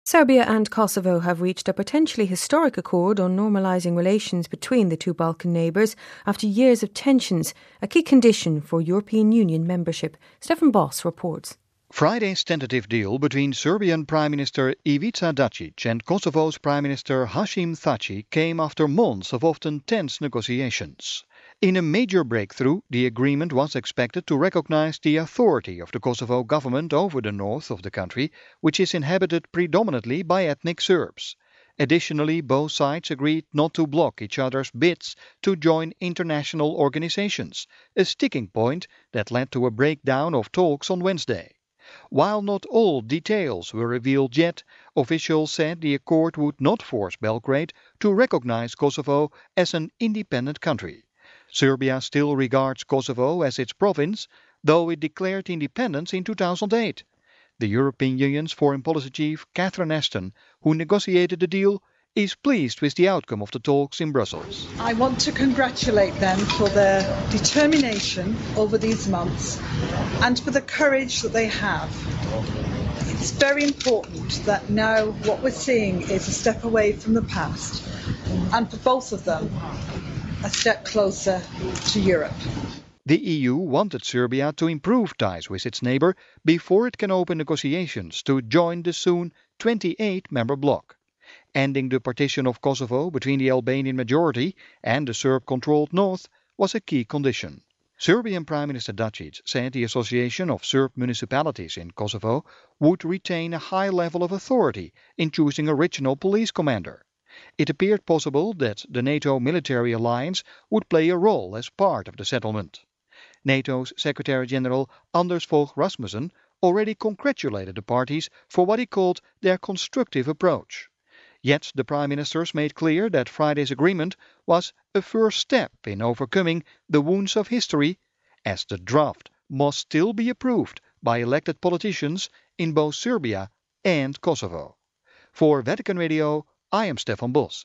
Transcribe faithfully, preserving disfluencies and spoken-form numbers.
Serbia and Kosovo have reached a potentially historic accord on normalising relations between the two Balkan neighbours after years of tensions, a key condition for European Union membership. Stefan Boss reports. Friday's tentative deal between Serbian Prime Minister Ivica Dačić and Kosovo's Prime Minister Hashim Thaçi came after months of often tense negotiations. In a major breakthrough, the agreement was expected to recognize the authority of the Kosovo government over the north of the country, which is inhabited predominantly by ethnic Serbs. Additionally, both sides agreed not to block each other's bids to join international organizations, a sticking point that led to a breakdown of talks on Wednesday. While not all details were revealed yet, officials said the accord would not force Belgrade to recognize Kosovo as an independent country. Serbia still regards Kosovo as its province, though it declared independence in two thousand eight. The European Union's foreign policy chief, Catherine Ashton, who negotiated the deal, is pleased with the outcome of the talks in Brussels. I want to congratulate them for their determination over these months and for the courage that they have. It's very important that now what we're seeing is a step away from the past, and for both of them, a step closer to Europe. The E U wanted Serbia to improve ties with its neighbour before it can open negotiations to join the soon twenty-eight member bloc. Ending the partition of Kosovo between the Albanian majority and the Serb-controlled north was a key condition. Serbian Prime Minister Dačić said the Association of Serb Municipalities in Kosovo would retain a high level of authority in choosing a regional police commander. It appeared possible that the NATO military alliance would play a role as part of the settlement. NATO's Secretary-General Anders Fogh Rasmussen already congratulated the parties for what he called their constructive approach. Yet the Prime Ministers made clear that Friday's agreement was a first step in overcoming the wounds of history, as the draft must still be approved by elected politicians in both Serbia and Kosovo. For Vatican Radio, I am Stefan Boss.